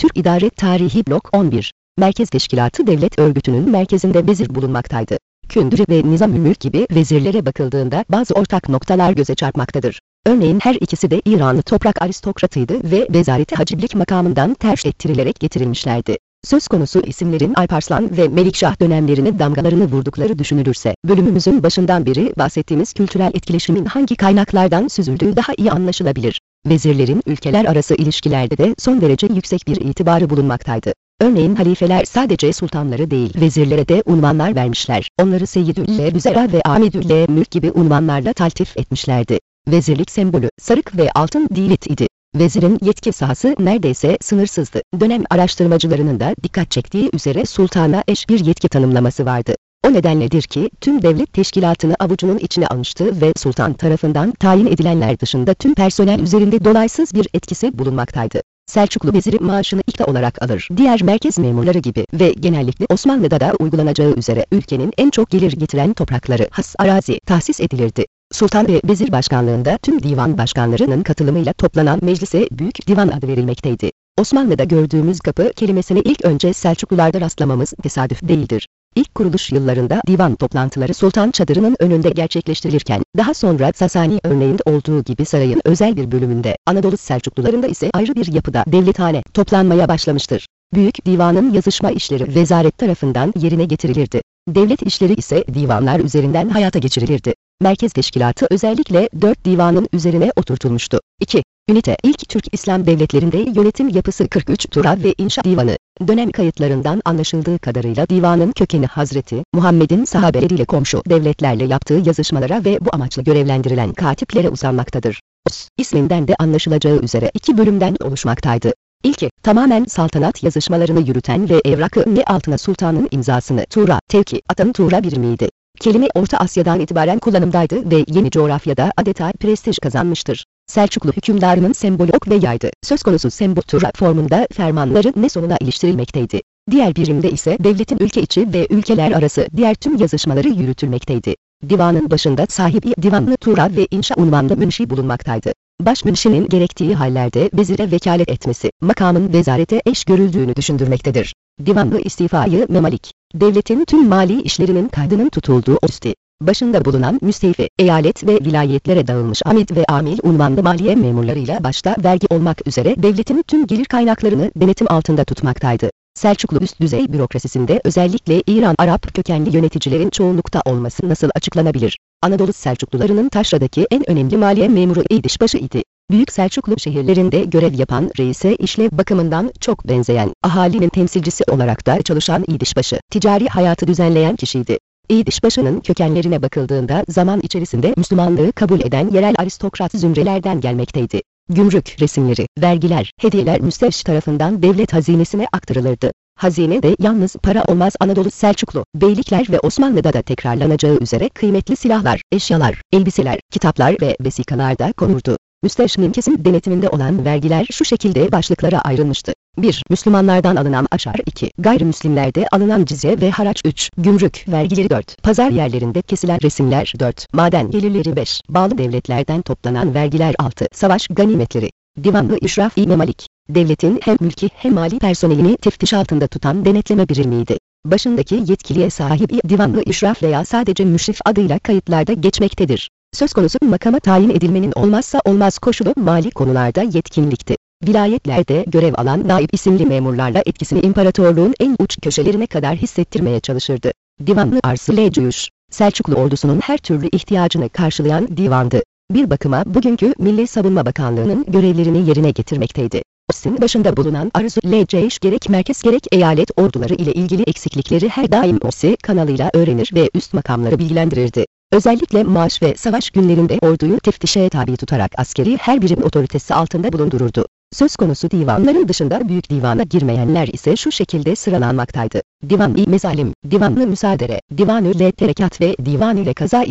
Türk İdare Tarihi Blok 11. Merkez Teşkilatı devlet örgütünün merkezinde vezir bulunmaktaydı. Kündür ve Nizam-ı Mülk gibi vezirlere bakıldığında bazı ortak noktalar göze çarpmaktadır. Örneğin her ikisi de İranlı toprak aristokratıydı ve vezareti haciblik makamından tercih ettirilerek getirilmişlerdi. Söz konusu isimlerin Alparslan ve Melikşah dönemlerine damgalarını vurdukları düşünülürse, bölümümüzün başından beri bahsettiğimiz kültürel etkileşimin hangi kaynaklardan süzüldüğü daha iyi anlaşılabilir. Vezirlerin ülkeler arası ilişkilerde de son derece yüksek bir itibarı bulunmaktaydı. Örneğin halifeler sadece sultanları değil, vezirlere de unvanlar vermişler. Onları Seyyidül-Vüzera ve Amidül-Mülk gibi unvanlarla taltif etmişlerdi. Vezirlik sembolü, sarık ve altın divit idi. Vezirin yetki sahası neredeyse sınırsızdı. Dönem araştırmacılarının da dikkat çektiği üzere sultana eş bir yetki tanımlaması vardı. O nedenledir ki tüm devlet teşkilatını avucunun içine almıştı ve sultan tarafından tayin edilenler dışında tüm personel üzerinde dolaysız bir etkisi bulunmaktaydı. Selçuklu veziri maaşını ikta olarak alır. Diğer merkez memurları gibi ve genellikle Osmanlı'da da uygulanacağı üzere ülkenin en çok gelir getiren toprakları, has arazi tahsis edilirdi. Sultan ve vezir başkanlığında tüm divan başkanlarının katılımıyla toplanan meclise Büyük Divan adı verilmekteydi. Osmanlı'da gördüğümüz kapı kelimesine ilk önce Selçuklularda rastlamamız tesadüf değildir. İlk kuruluş yıllarında divan toplantıları sultan çadırının önünde gerçekleştirilirken, daha sonra Sasani örneğinde olduğu gibi sarayın özel bir bölümünde, Anadolu Selçuklularında ise ayrı bir yapıda devlethane toplanmaya başlamıştır. Büyük divanın yazışma işleri vezaret tarafından yerine getirilirdi. Devlet işleri ise divanlar üzerinden hayata geçirilirdi. Merkez teşkilatı özellikle 4 divanın üzerine oturtulmuştu. 2. Ünite. İlk Türk İslam devletlerinde yönetim yapısı 43 Tura ve İnşa Divanı. Dönem kayıtlarından anlaşıldığı kadarıyla divanın kökeni Hazreti Muhammed'in sahabeleriyle komşu devletlerle yaptığı yazışmalara ve bu amaçla görevlendirilen katiplere uzanmaktadır. İsminden de anlaşılacağı üzere 2 bölümden oluşmaktaydı. İlki, tamamen saltanat yazışmalarını yürüten ve evrakı ne altına sultanın imzasını Tura, tevki atan Tura birimiydi. Kelime Orta Asya'dan itibaren kullanımdaydı ve yeni coğrafyada adeta prestij kazanmıştır. Selçuklu hükümdarının sembolü ok ve yaydı. Söz konusu sembol Tura formunda fermanların ne sonuna iliştirilmekteydi. Diğer birimde ise devletin ülke içi ve ülkeler arası diğer tüm yazışmaları yürütülmekteydi. Divanın başında sahibi divanlı Tura ve inşa unvanlı münşi bulunmaktaydı. Baş münşinin gerektiği hallerde vezire vekalet etmesi, makamın vezarete eş görüldüğünü düşündürmektedir. Divanlı istifayı memalik, devletin tüm mali işlerinin kaydının tutulduğu osti, başında bulunan müstevfi, eyalet ve vilayetlere dağılmış amid ve amil unvanlı maliye memurlarıyla başta vergi olmak üzere devletin tüm gelir kaynaklarını denetim altında tutmaktaydı. Selçuklu üst düzey bürokrasisinde özellikle İran Arap kökenli yöneticilerin çoğunlukta olması nasıl açıklanabilir? Anadolu Selçuklularının taşradaki en önemli maliye memuru İdişbaşı idi. Büyük Selçuklu şehirlerinde görev yapan reise işlev bakımından çok benzeyen, ahalinin temsilcisi olarak da çalışan İdişbaşı, ticari hayatı düzenleyen kişiydi. İdişbaşı'nın kökenlerine bakıldığında zaman içerisinde Müslümanlığı kabul eden yerel aristokrat zümrelerden gelmekteydi. Gümrük resimleri, vergiler, hediyeler müsteşar tarafından devlet hazinesine aktarılırdı. Hazine de yalnız para olmaz Anadolu Selçuklu, beylikler ve Osmanlı'da da tekrarlanacağı üzere kıymetli silahlar, eşyalar, elbiseler, kitaplar ve vesikalar da konurdu. Müsteşarın kesin denetiminde olan vergiler şu şekilde başlıklara ayrılmıştı. 1. Müslümanlardan alınan aşar 2. Gayrimüslimlerde alınan cizye ve haraç 3. Gümrük vergileri 4. Pazar yerlerinde kesilen resimler 4. Maden gelirleri 5. Bağlı devletlerden toplanan vergiler 6. Savaş ganimetleri. Divanlı İşraf-i Memalik, devletin hem mülki hem mali personelini teftiş altında tutan denetleme birimiydi. Başındaki yetkiliye sahip divanlı işraf veya sadece müşrif adıyla kayıtlarda geçmektedir. Söz konusu makama tayin edilmenin olmazsa olmaz koşulu mali konularda yetkinlikti. Vilayetlerde görev alan naib isimli memurlarla etkisini imparatorluğun en uç köşelerine kadar hissettirmeye çalışırdı. Divanlı Arslı Cüyüş, Selçuklu ordusunun her türlü ihtiyacını karşılayan divandı. Bir bakıma bugünkü Milli Savunma Bakanlığı'nın görevlerini yerine getirmekteydi. OSİ'nin başında bulunan Arslı Ceyş gerek merkez gerek eyalet orduları ile ilgili eksiklikleri her daim OSİ kanalıyla öğrenir ve üst makamları bilgilendirirdi. Özellikle maaş ve savaş günlerinde orduyu teftişe tabi tutarak askeri her birim otoritesi altında bulundururdu. Söz konusu divanların dışında büyük divana girmeyenler ise şu şekilde sıralanmaktaydı. Divan-ı Mezalim, Divan-ı Müsaadere, Divan-ı Terekat ve Divan-ı Kaza idi.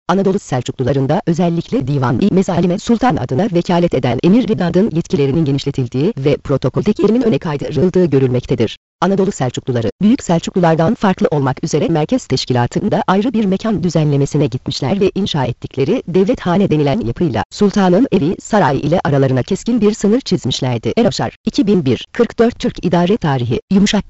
Anadolu Selçuklularında özellikle Divan-ı Mezalime Sultan adına vekalet eden Emir Rıdad'ın yetkilerinin genişletildiği ve protokoldeki yerinin öne kaydırıldığı görülmektedir. Anadolu Selçukluları, Büyük Selçuklulardan farklı olmak üzere merkez teşkilatında ayrı bir mekan düzenlemesine gitmişler ve inşa ettikleri devlethane denilen yapıyla sultanın evi sarayı ile aralarına keskin bir sınır çizmişlerdi. Eroşar, 2001, 44 Türk İdare Tarihi,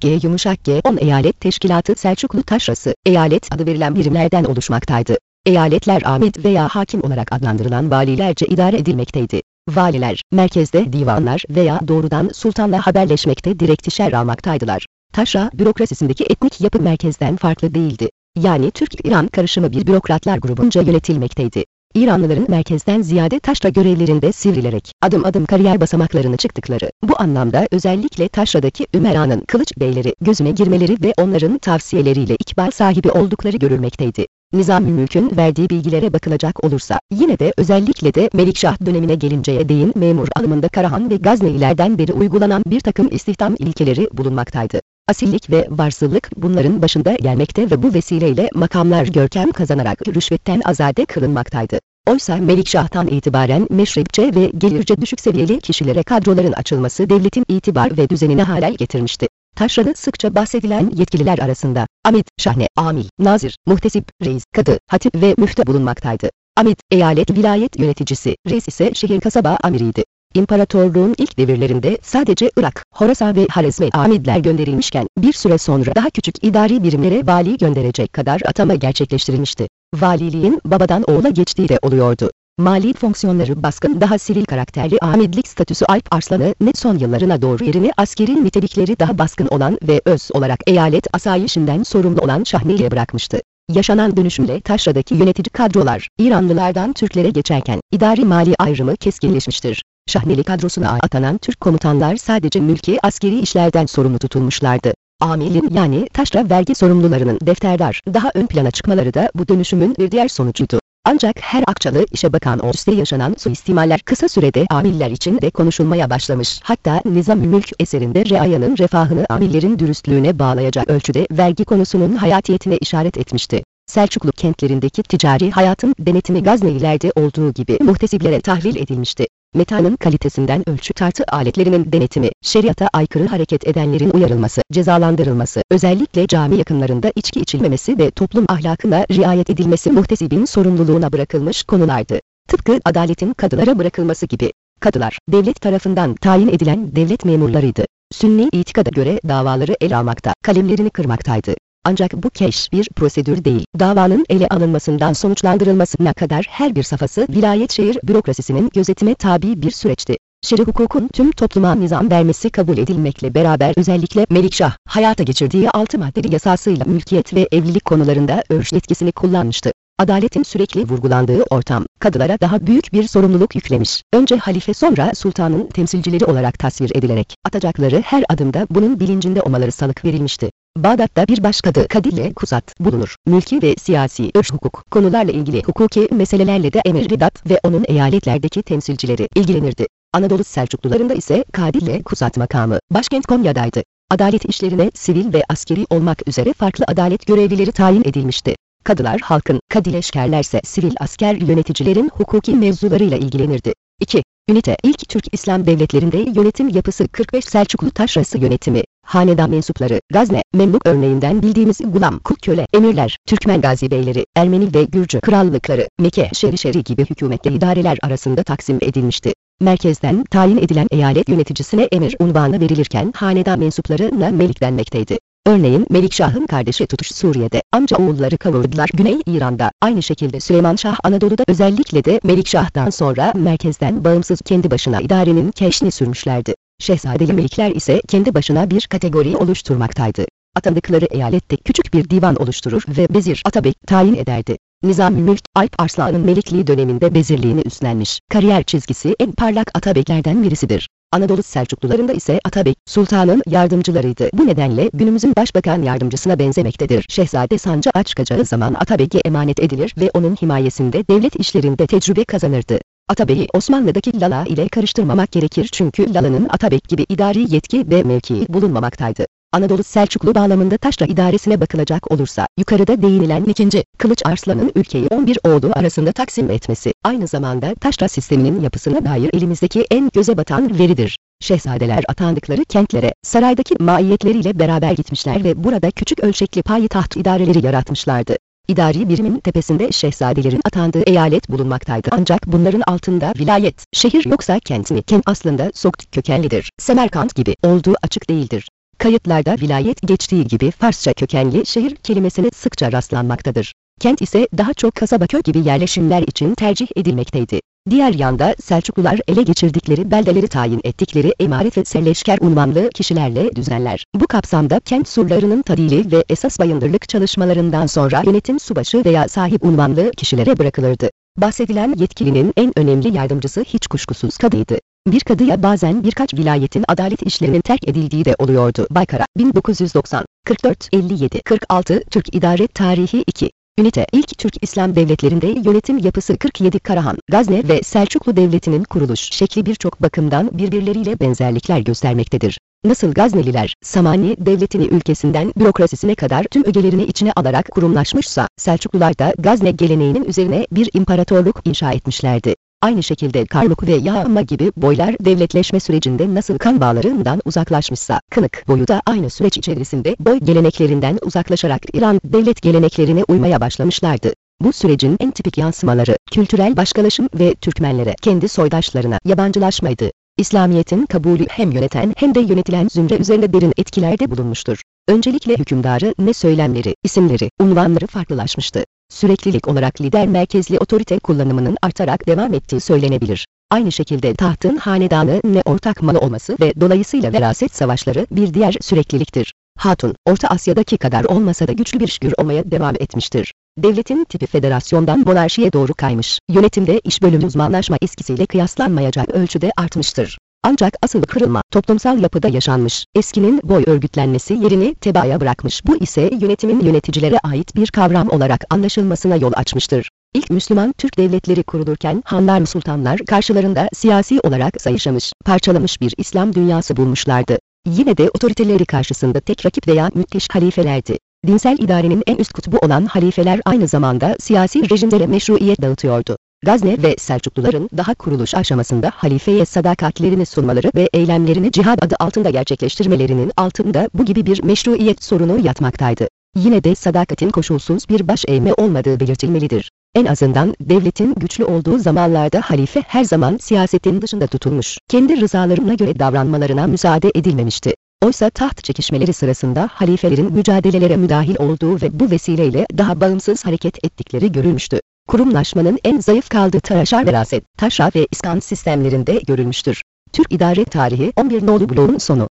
G 10 eyalet teşkilatı Selçuklu Taşrası, eyalet adı verilen birimlerden oluşmaktaydı. Eyaletler amid veya hakim olarak adlandırılan valilerce idare edilmekteydi. Valiler, merkezde divanlar veya doğrudan sultanla haberleşmekte direktişer almaktaydılar. Taşra bürokrasisindeki etnik yapı merkezden farklı değildi. Yani Türk-İran karışımı bir bürokratlar grubunca yönetilmekteydi. İranlıların merkezden ziyade taşra görevlerinde sivrilerek adım adım kariyer basamaklarını çıktıkları, bu anlamda özellikle taşradaki ümeranın kılıç beyleri gözüne girmeleri ve onların tavsiyeleriyle ikbal sahibi oldukları görülmekteydi. Nizam-ı Mülk'ün verdiği bilgilere bakılacak olursa, yine de özellikle de Melikşah dönemine gelinceye değin memur alımında Karahan ve Gaznelilerden beri uygulanan bir takım istihdam ilkeleri bulunmaktaydı. Asillik ve varsılık bunların başında gelmekte ve bu vesileyle makamlar görkem kazanarak rüşvetten azade kılınmaktaydı. Oysa Melikşah'tan itibaren meşrepçe ve gelirce düşük seviyeli kişilere kadroların açılması devletin itibar ve düzenine halel getirmişti. Taşra'da sıkça bahsedilen yetkililer arasında amid, şahne, amil, nazir, muhtesip, reis, kadı, hatip ve müftü bulunmaktaydı. Amid, eyalet vilayet yöneticisi, reis ise şehir kasaba amiriydi. İmparatorluğun ilk devirlerinde sadece Irak, Horasan ve Harizm'e amidler gönderilmişken bir süre sonra daha küçük idari birimlere vali gönderecek kadar atama gerçekleştirilmişti. Valiliğin babadan oğula geçtiği de oluyordu. Mali fonksiyonları baskın daha sivil karakterli amidlik statüsü Alp Arslan'ı ne son yıllarına doğru yerini askeri nitelikleri daha baskın olan ve öz olarak eyalet asayişinden sorumlu olan Şahni'ye bırakmıştı. Yaşanan dönüşümle Taşra'daki yönetici kadrolar İranlılardan Türklere geçerken idari mali ayrımı keskinleşmiştir. Şahneli kadrosuna atanan Türk komutanlar sadece mülki askeri işlerden sorumlu tutulmuşlardı. Amilin yani taşra vergi sorumlularının defterdar daha ön plana çıkmaları da bu dönüşümün bir diğer sonucuydu. Ancak her akçalı işe bakan o üste yaşanan suistimaller kısa sürede amiller için de konuşulmaya başlamış. Hatta Nizam-ı Mülk eserinde reayanın refahını amillerin dürüstlüğüne bağlayacak ölçüde vergi konusunun hayatiyetine işaret etmişti. Selçuklu kentlerindeki ticari hayatın denetimi Gaznelilerde olduğu gibi muhtesiblere tahvil edilmişti. Metanın kalitesinden ölçü tartı aletlerinin denetimi, şeriata aykırı hareket edenlerin uyarılması, cezalandırılması, özellikle cami yakınlarında içki içilmemesi ve toplum ahlakına riayet edilmesi muhtesibin sorumluluğuna bırakılmış konulardı. Tıpkı adaletin kadılara bırakılması gibi. Kadılar, devlet tarafından tayin edilen devlet memurlarıydı. Sünni itikada göre davaları ele almakta, kalemlerini kırmaktaydı. Ancak bu keş bir prosedür değil. Davanın ele alınmasından sonuçlandırılmasına kadar her bir safhası vilayet şehir bürokrasisinin gözetime tabi bir süreçti. Şer'i hukukun tüm topluma nizam vermesi kabul edilmekle beraber özellikle Melikşah, hayata geçirdiği 6 maddeli yasasıyla mülkiyet ve evlilik konularında örf yetkisini kullanmıştı. Adaletin sürekli vurgulandığı ortam, kadılara daha büyük bir sorumluluk yüklemiş. Önce halife sonra sultanın temsilcileri olarak tasvir edilerek, atacakları her adımda bunun bilincinde olmaları salık verilmişti. Bağdat'ta bir başkadı Kadile Kuzat bulunur. Mülki ve siyasi örf hukuk konularla ilgili hukuki meselelerle de Emir Rıdat ve onun eyaletlerdeki temsilcileri ilgilenirdi. Anadolu Selçuklularında ise Kadile Kuzat makamı başkent Konya'daydı. Adalet işlerine sivil ve askeri olmak üzere farklı adalet görevlileri tayin edilmişti. Kadılar halkın, kadileşkerlerse sivil asker yöneticilerin hukuki mevzularıyla ilgilenirdi. 2. Ünite İlk Türk İslam devletlerinde yönetim yapısı 45 Selçuklu Taşrası yönetimi, hanedan mensupları, Gazne, Memluk örneğinden bildiğimiz gulam, kul köle, emirler, Türkmen gazi beyleri, Ermeni ve Gürcü krallıkları, Mekke, Şeri gibi hükümetli idareler arasında taksim edilmişti. Merkezden tayin edilen eyalet yöneticisine emir unvanı verilirken hanedan mensuplarına melik denmekteydi. Örneğin Melikşah'ın kardeşi Tutuş Suriye'de, amca oğulları kavurdular Güney İran'da, aynı şekilde Süleyman Şah Anadolu'da özellikle de Melikşah'tan sonra merkezden bağımsız kendi başına idarenin keşni sürmüşlerdi. Şehzadeli melikler ise kendi başına bir kategori oluşturmaktaydı. Atandıkları eyalette küçük bir divan oluşturur ve vezir atabek tayin ederdi. Nizam-ı Mülk, Alp Arslan'ın melikliği döneminde vezirliğini üstlenmiş, kariyer çizgisi en parlak atabeklerden birisidir. Anadolu Selçuklularında ise atabek, sultanın yardımcılarıydı. Bu nedenle günümüzün başbakan yardımcısına benzemektedir. Şehzade sancı açkacağı zaman atabeke emanet edilir ve onun himayesinde devlet işlerinde tecrübe kazanırdı. Atabeyi Osmanlı'daki Lala ile karıştırmamak gerekir çünkü Lala'nın atabek gibi idari yetki ve mevkii bulunmamaktaydı. Anadolu Selçuklu bağlamında taşra idaresine bakılacak olursa, yukarıda değinilen 2. Kılıç Arslan'ın ülkeyi 11 oğlu arasında taksim etmesi, aynı zamanda taşra sisteminin yapısına dair elimizdeki en göze batan veridir. Şehzadeler atandıkları kentlere, saraydaki maiyetleriyle beraber gitmişler ve burada küçük ölçekli payitaht idareleri yaratmışlardı. İdari birimin tepesinde şehzadelerin atandığı eyalet bulunmaktaydı. Ancak bunların altında vilayet, şehir yoksa kent mi? Kent aslında Sokt kökenlidir. Semerkant gibi olduğu açık değildir. Kayıtlarda vilayet geçtiği gibi Farsça kökenli şehir kelimesine sıkça rastlanmaktadır. Kent ise daha çok kasaba köy gibi yerleşimler için tercih edilmekteydi. Diğer yanda Selçuklular ele geçirdikleri beldeleri tayin ettikleri emaret ve serleşker unvanlı kişilerle düzenler. Bu kapsamda kent surlarının tadili ve esas bayındırlık çalışmalarından sonra yönetim subaşı veya sahip unvanlı kişilere bırakılırdı. Bahsedilen yetkilinin en önemli yardımcısı hiç kuşkusuz kadıydı. Bir kadıya bazen birkaç vilayetin adalet işlerinin terk edildiği de oluyordu. Baykara, 1990, 44, 57, 46, Türk İdare Tarihi 2. Ünite, İlk Türk İslam devletlerinde yönetim yapısı 47 Karahan, Gazne ve Selçuklu Devleti'nin kuruluş şekli birçok bakımdan birbirleriyle benzerlikler göstermektedir. Nasıl Gazneliler, Samani Devleti'ni ülkesinden bürokrasisine kadar tüm ögelerini içine alarak kurumlaşmışsa, Selçuklular da Gazne geleneğinin üzerine bir imparatorluk inşa etmişlerdi. Aynı şekilde Karluk ve Yağma gibi boylar devletleşme sürecinde nasıl kan bağlarından uzaklaşmışsa, Kınık boyu da aynı süreç içerisinde boy geleneklerinden uzaklaşarak İran devlet geleneklerine uymaya başlamışlardı. Bu sürecin en tipik yansımaları, kültürel başkalaşım ve Türkmenlere, kendi soydaşlarına yabancılaşmaydı. İslamiyet'in kabulü hem yöneten hem de yönetilen zümre üzerinde derin etkilerde bulunmuştur. Öncelikle hükümdarı ne söylemleri, isimleri, unvanları farklılaşmıştı. Süreklilik olarak lider merkezli otorite kullanımının artarak devam ettiği söylenebilir. Aynı şekilde tahtın hanedanı ne ortak malı olması ve dolayısıyla veraset savaşları bir diğer sürekliliktir. Hatun, Orta Asya'daki kadar olmasa da güçlü bir şgür olmaya devam etmiştir. Devletin tipi federasyondan monarşiye doğru kaymış, yönetimde iş bölümü uzmanlaşma eskisiyle kıyaslanmayacak ölçüde artmıştır. Ancak asıl kırılma, toplumsal yapıda yaşanmış, eskinin boy örgütlenmesi yerini tebaaya bırakmış. Bu ise yönetimin yöneticilere ait bir kavram olarak anlaşılmasına yol açmıştır. İlk Müslüman Türk devletleri kurulurken hanlar sultanlar karşılarında siyasi olarak zayıflamış, parçalamış bir İslam dünyası bulmuşlardı. Yine de otoriteleri karşısında tek rakip veya müthiş halifelerdi. Dinsel idarenin en üst kutbu olan halifeler aynı zamanda siyasi rejimlere meşruiyet dağıtıyordu. Gazne ve Selçukluların daha kuruluş aşamasında halifeye sadakatlerini sunmaları ve eylemlerini cihad adı altında gerçekleştirmelerinin altında bu gibi bir meşruiyet sorunu yatmaktaydı. Yine de sadakatin koşulsuz bir baş eğme olmadığı belirtilmelidir. En azından devletin güçlü olduğu zamanlarda halife her zaman siyasetin dışında tutulmuş, kendi rızalarına göre davranmalarına müsaade edilmemişti. Oysa taht çekişmeleri sırasında halifelerin mücadelelere müdahil olduğu ve bu vesileyle daha bağımsız hareket ettikleri görülmüştü. Kurumlaşmanın en zayıf kaldığı Taşra veraset, taşra ve iskan sistemlerinde görülmüştür. Türk İdare Tarihi 11 nolu bloğun sonu.